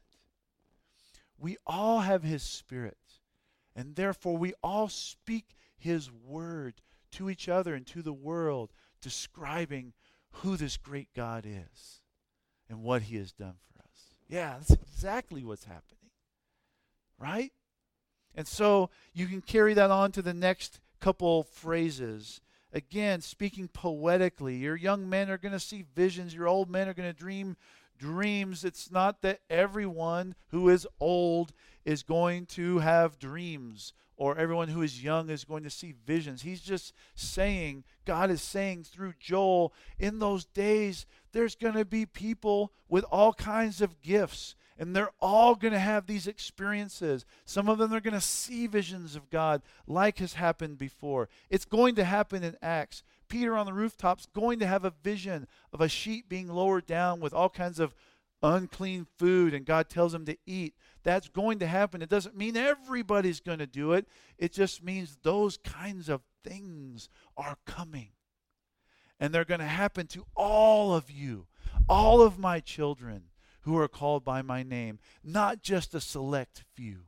We all have His Spirit. And therefore we all speak His word to each other and to the world, describing who this great God is and what He has done for us. Yeah, that's exactly what's happening. Right? And so you can carry that on to the next couple phrases. Again, speaking poetically, your young men are going to see visions, your old men are going to dream dreams. It's not that everyone who is old is going to have dreams, or everyone who is young is going to see visions. He's just saying, God is saying through Joel, in those days, there's going to be people with all kinds of gifts, and they're all going to have these experiences. Some of them are going to see visions of God like has happened before. It's going to happen in Acts. Peter on the rooftop's going to have a vision of a sheep being lowered down with all kinds of unclean food, and God tells him to eat. That's going to happen. It doesn't mean everybody's going to do it. It just means those kinds of things are coming. And they're going to happen to all of you, all of my children who are called by my name, not just a select few.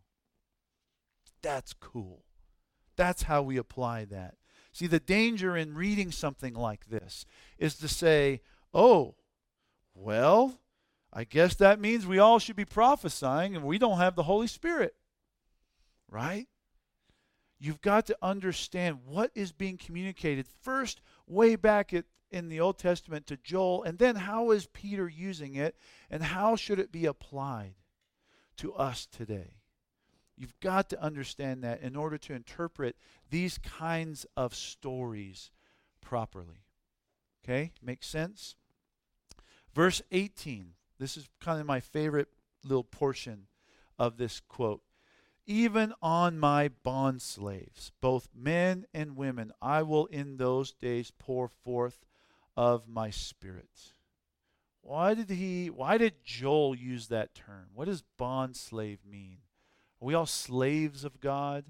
That's cool. That's how we apply that. See, the danger in reading something like this is to say, oh, well, I guess that means we all should be prophesying and we don't have the Holy Spirit. Right? You've got to understand what is being communicated first way back in the Old Testament to Joel, and then how is Peter using it, and how should it be applied to us today? You've got to understand that in order to interpret these kinds of stories properly. Okay? Makes sense? Verse 18. This is kind of my favorite little portion of this quote. Even on my bond slaves, both men and women, I will in those days pour forth of my Spirit. Why did Joel use that term? What does bond slave mean? Are we all slaves of God?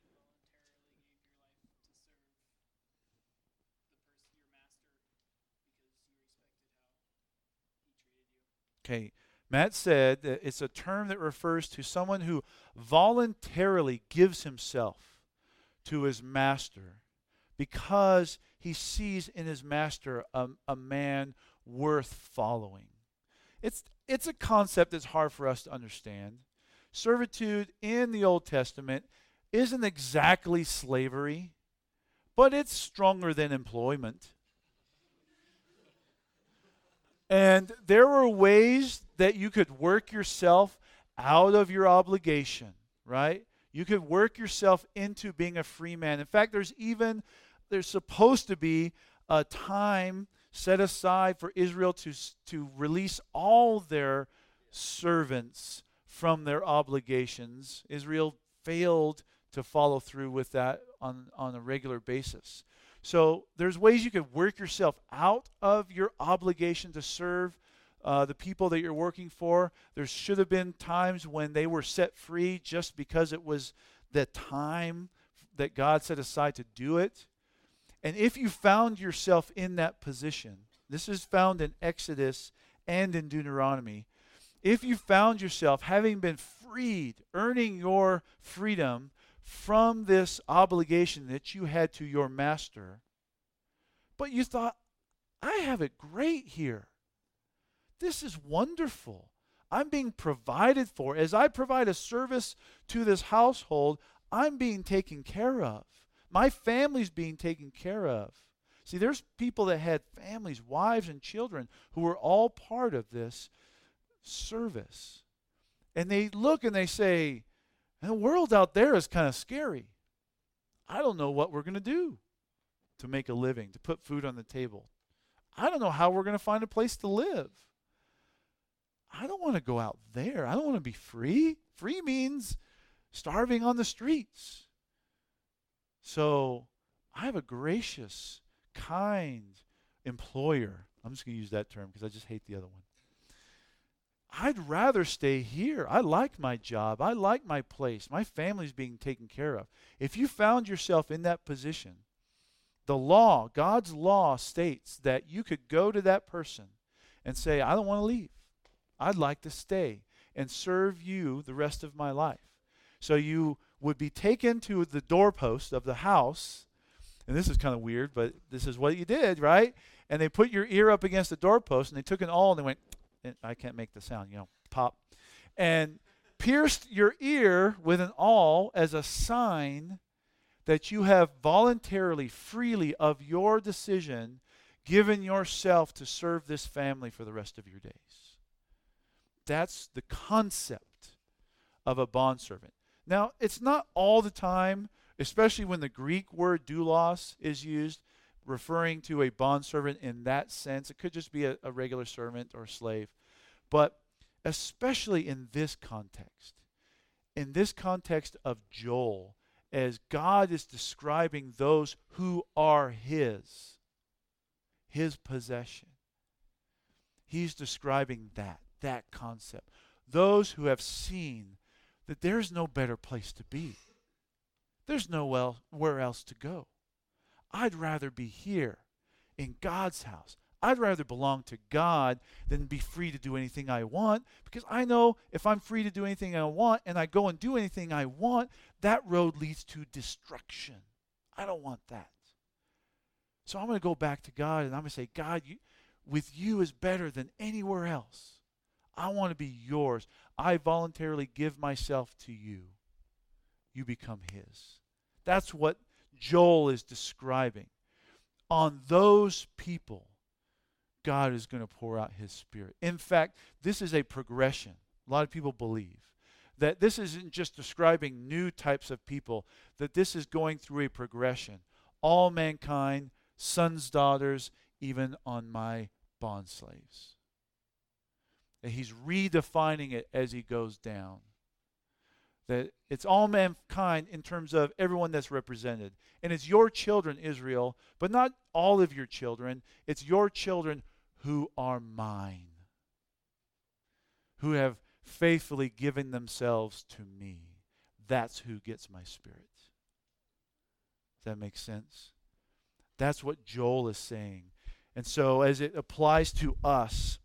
Okay, Matt said that it's a term that refers to someone who voluntarily gives himself to his master because he sees in his master a man worth following. It's a concept that's hard for us to understand. Servitude in the Old Testament isn't exactly slavery, but it's stronger than employment. And there were ways that you could work yourself out of your obligation, right? You could work yourself into being a free man. In fact, there's supposed to be a time set aside for Israel to release all their servants from their obligations. Israel failed to follow through with that on a regular basis. So there's ways you could work yourself out of your obligation to serve the people that you're working for. There should have been times when they were set free just because it was the time that God set aside to do it. And if you found yourself in that position, this is found in Exodus and in Deuteronomy. If you found yourself having been freed, earning your freedom from this obligation that you had to your master, but you thought, I have it great here. This is wonderful. I'm being provided for. As I provide a service to this household, I'm being taken care of. My family's being taken care of. See, there's people that had families, wives and children, who were all part of this service. And they look and they say, the world out there is kind of scary. I don't know what we're going to do to make a living, to put food on the table. I don't know how we're going to find a place to live. I don't want to go out there. I don't want to be free. Free means starving on the streets. So I have a gracious, kind employer. I'm just going to use that term because I just hate the other one. I'd rather stay here. I like my job. I like my place. My family's being taken care of. If you found yourself in that position, the law, God's law states that you could go to that person and say, I don't want to leave. I'd like to stay and serve you the rest of my life. So you would be taken to the doorpost of the house, and this is kind of weird, but this is what you did, right? And they put your ear up against the doorpost, and they took an awl, and they went, I can't make the sound, pop, and pierced your ear with an awl as a sign that you have voluntarily, freely of your decision, given yourself to serve this family for the rest of your days. That's the concept of a bondservant. Now, it's not all the time, especially when the Greek word doulos is used, referring to a bondservant in that sense. It could just be a regular servant or slave. But especially in this context of Joel, as God is describing those who are his possession, he's describing that concept. Those who have seen that there's no better place to be. There's nowhere else to go. I'd rather be here in God's house. I'd rather belong to God than be free to do anything I want, because I know if I'm free to do anything I want and I go and do anything I want, that road leads to destruction. I don't want that. So I'm going to go back to God and I'm going to say, God, with you is better than anywhere else. I want to be yours. I voluntarily give myself to you. You become his. That's what Joel is describing. On those people, God is going to pour out his Spirit. In fact, this is a progression. A lot of people believe that this isn't just describing new types of people, that this is going through a progression. All mankind, sons, daughters, even on my bondslaves. That he's redefining it as he goes down. That it's all mankind in terms of everyone that's represented. And it's your children, Israel, but not all of your children. It's your children who are mine, who have faithfully given themselves to me. That's who gets my Spirit. Does that make sense? That's what Joel is saying. And so as it applies to us,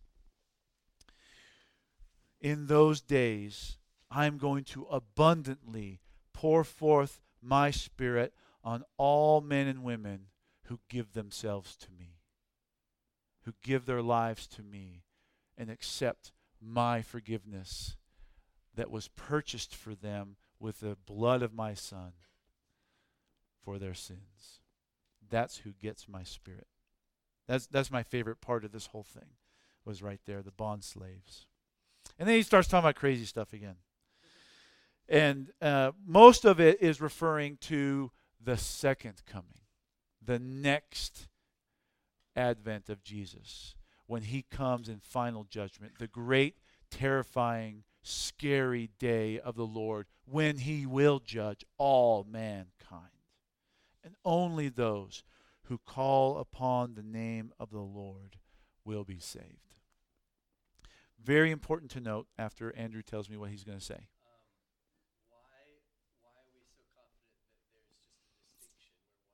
in those days, I'm going to abundantly pour forth my Spirit on all men and women who give themselves to me, who give their lives to me and accept my forgiveness that was purchased for them with the blood of my Son for their sins. That's who gets my Spirit. That's my favorite part of this whole thing, was right there, the bond slaves. And then he starts talking about crazy stuff again. And most of it is referring to the second coming, the next advent of Jesus, when he comes in final judgment, the great, terrifying, scary day of the Lord, when he will judge all mankind. And only those who call upon the name of the Lord will be saved. Very important to note after Andrew tells me what he's going to say. Why are we so confident that there's just a distinction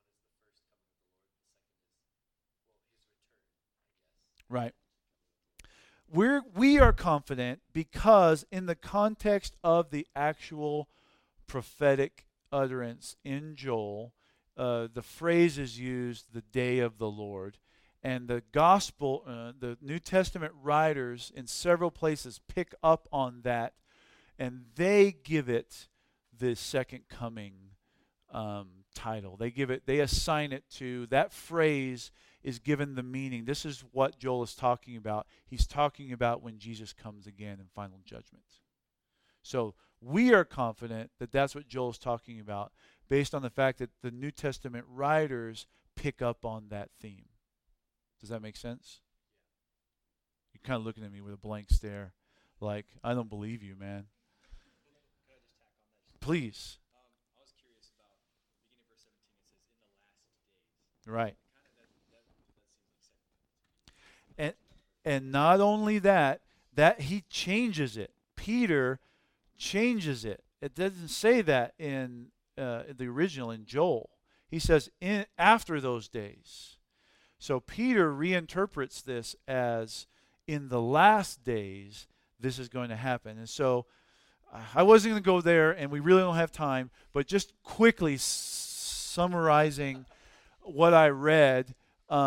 where one is the first coming of the Lord, the second is, his return, I guess? Right. We are confident because in the context of the actual prophetic utterance in Joel. The phrase is used, the day of the Lord. And the gospel, the New Testament writers in several places pick up on that, and they give it the second coming title. They assign it to, that phrase is given the meaning. This is what Joel is talking about. He's talking about when Jesus comes again in final judgment. So we are confident that that's what Joel is talking about, based on the fact that the New Testament writers pick up on that theme. Does that make sense? You're kind of looking at me with a blank stare, like, I don't believe you, man. Could I just tack on that? Please. I was curious about beginning of verse 17. It says, "In the last days." Right. Kind of that seems like second. And not only that he changes it. Peter changes it. It doesn't say that in the original, in Joel. He says, after those days. So Peter reinterprets this as, in the last days, this is going to happen. And so I wasn't going to go there, and we really don't have time, but just quickly summarizing what I read,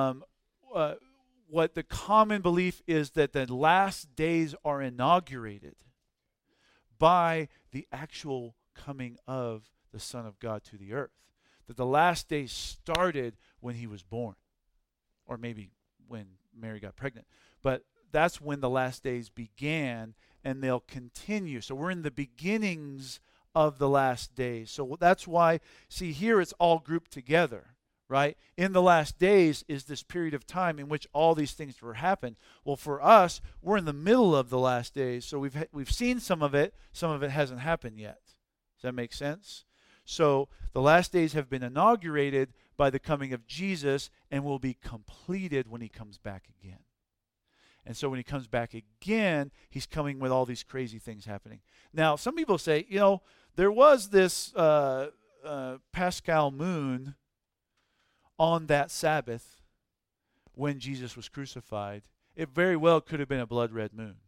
what the common belief is, that the last days are inaugurated by the actual coming of the Son of God to the earth. That the last days started when he was born, or maybe when Mary got pregnant. But that's when the last days began, and they'll continue. So we're in the beginnings of the last days. So that's why, see, here it's all grouped together, right? In the last days is this period of time in which all these things were happen. Well, for us, we're in the middle of the last days, so we've seen some of it hasn't happened yet. Does that make sense? So the last days have been inaugurated by the coming of Jesus and will be completed when he comes back again. And so when he comes back again, he's coming with all these crazy things happening. Now, some people say, there was this Paschal moon on that Sabbath when Jesus was crucified. It very well could have been a blood red moon.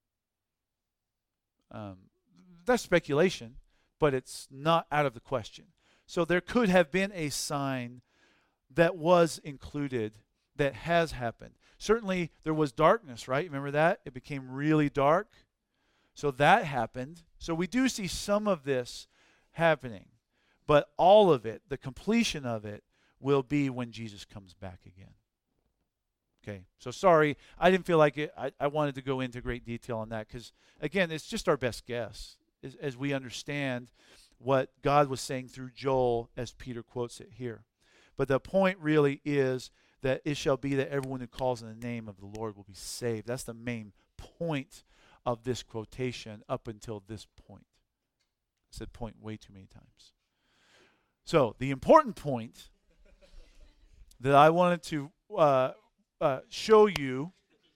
That's speculation, but it's not out of the question. So there could have been a sign that was included that has happened. Certainly there was darkness, right? Remember that? It became really dark. So that happened. So we do see some of this happening. But all of it, the completion of it, will be when Jesus comes back again. Okay, so sorry, I didn't feel like it. I wanted to go into great detail on that because, again, it's just our best guess as we understand what God was saying through Joel as Peter quotes it here. But the point really is that it shall be that everyone who calls on the name of the Lord will be saved. That's the main point of this quotation up until this point. I said point way too many times. So the important point that I wanted to show you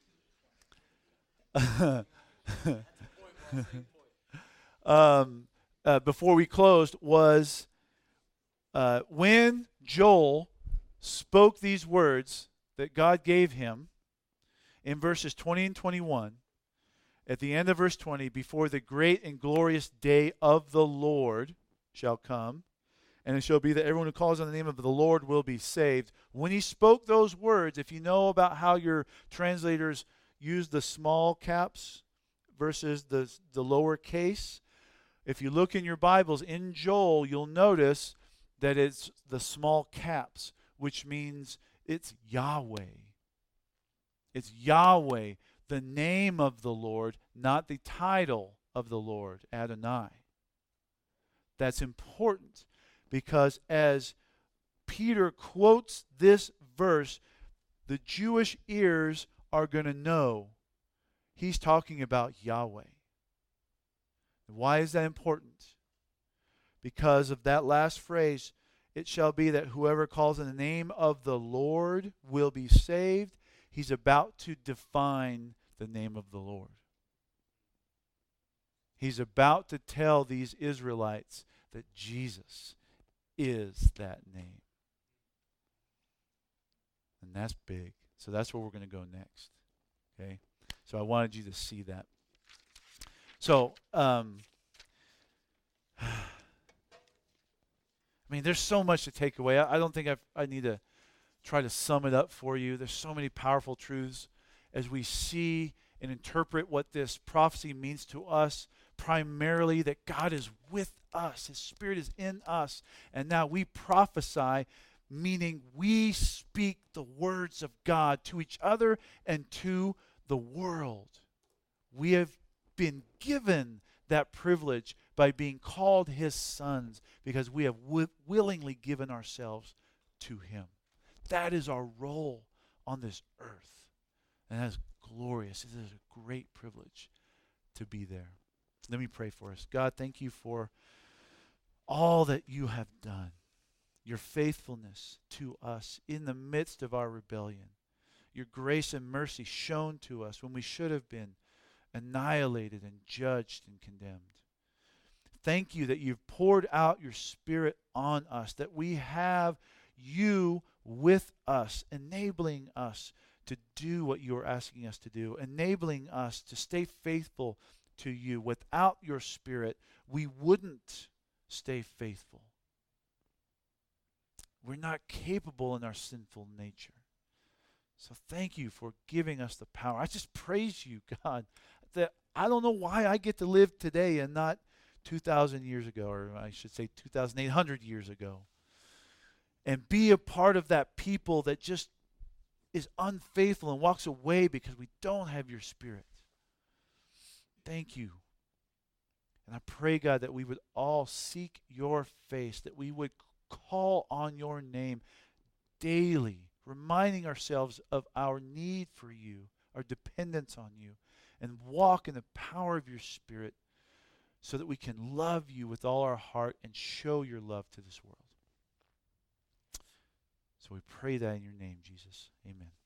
before we closed was when Joel spoke these words that God gave him in verses 20 and 21, at the end of verse 20, before the great and glorious day of the Lord shall come, and it shall be that everyone who calls on the name of the Lord will be saved. When he spoke those words, if you know about how your translators use the small caps versus the lower case, if you look in your Bibles, in Joel, you'll notice that it's the small caps, which means it's Yahweh. It's Yahweh, the name of the Lord, not the title of the Lord, Adonai. That's important because as Peter quotes this verse, the Jewish ears are going to know he's talking about Yahweh. Why is that important? Because of that last phrase, it shall be that whoever calls in the name of the Lord will be saved. He's about to define the name of the Lord. He's about to tell these Israelites that Jesus is that name. And that's big. So that's where we're going to go next. Okay? So I wanted you to see that. So, I mean, there's so much to take away. I don't think I need to try to sum it up for you. There's so many powerful truths as we see and interpret what this prophecy means to us, primarily that God is with us. His Spirit is in us. And now we prophesy, meaning we speak the words of God to each other and to the world. We have been given that privilege by being called His sons because we have willingly given ourselves to Him. That is our role on this earth. And that is glorious. It is a great privilege to be there. Let me pray for us. God, thank you for all that you have done, your faithfulness to us in the midst of our rebellion, your grace and mercy shown to us when we should have been annihilated and judged and condemned. Thank you that you've poured out your Spirit on us, that we have you with us, enabling us to do what you are asking us to do, enabling us to stay faithful to you. Without your Spirit, we wouldn't stay faithful. We're not capable in our sinful nature. So thank you for giving us the power. I just praise you, God, that I don't know why I get to live today and not 2,000 years ago, or I should say 2,800 years ago, and be a part of that people that just is unfaithful and walks away because we don't have your Spirit. Thank you. And I pray, God, that we would all seek your face, that we would call on your name daily, reminding ourselves of our need for you, our dependence on you, and walk in the power of your Spirit so that we can love you with all our heart and show your love to this world. So we pray that in your name, Jesus. Amen.